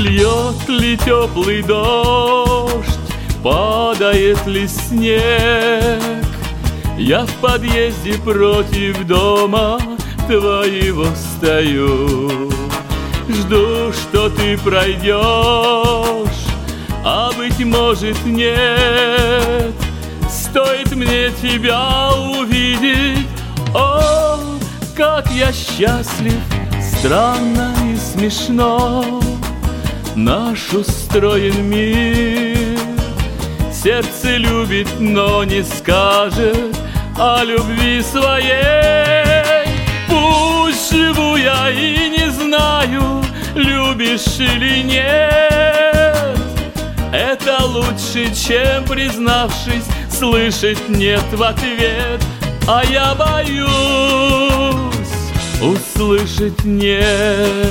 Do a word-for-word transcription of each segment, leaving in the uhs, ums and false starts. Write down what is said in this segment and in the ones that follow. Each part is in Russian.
Льет ли теплый дождь, падает ли снег, я в подъезде против дома твоего стою. Жду, что ты пройдешь, а быть может нет. Стоит мне тебя увидеть, о, как я счастлив, странно и смешно наш устроен мир. Сердце любит, но не скажет о любви своей. Пусть живу я и не знаю, любишь или нет. Это лучше, чем, признавшись, слышать нет в ответ. А я боюсь услышать нет.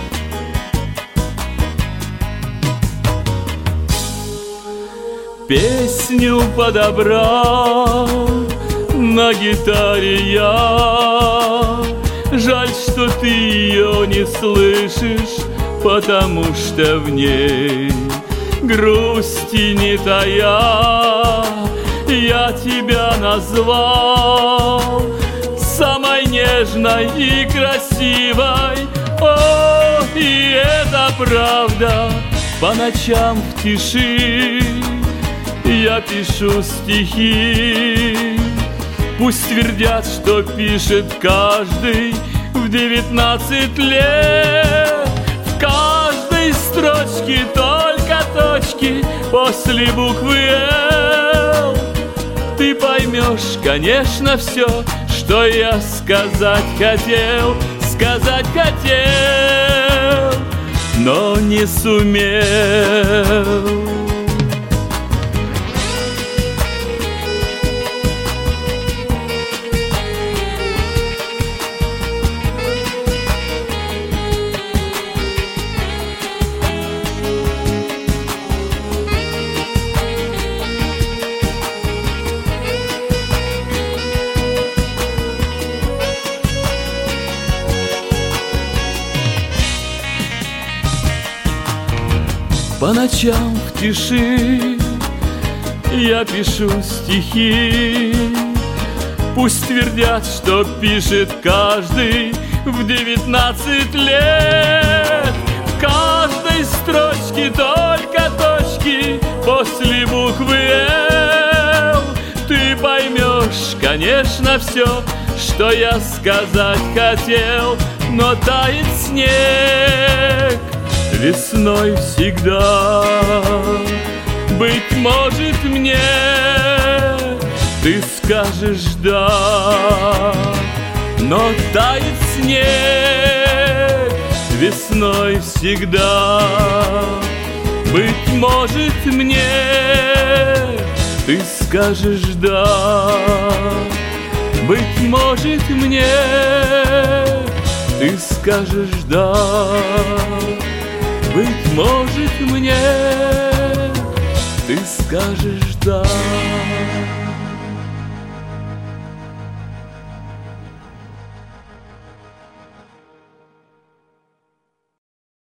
Песню подобрал на гитаре я. Жаль, что ты ее не слышишь, потому что в ней грусти не тая. Я тебя назвал самой нежной и красивой. О, и это правда, по ночам в тиши я пишу стихи. Пусть твердят, что пишет каждый в девятнадцать лет. В каждой строчке только точки после буквы «Л». Ты поймешь, конечно, все, что я сказать хотел, сказать хотел, но не сумел. По ночам в тиши я пишу стихи. Пусть твердят, что пишет каждый в девятнадцать лет. В каждой строчке только точки после буквы «Л». Ты поймешь, конечно, все, что я сказать хотел, но тает снег весной всегда. Быть может, мне ты скажешь «да», но тает снег весной всегда. Быть может, мне ты скажешь «да», быть может, мне ты скажешь «да». Быть может, мне ты скажешь «да».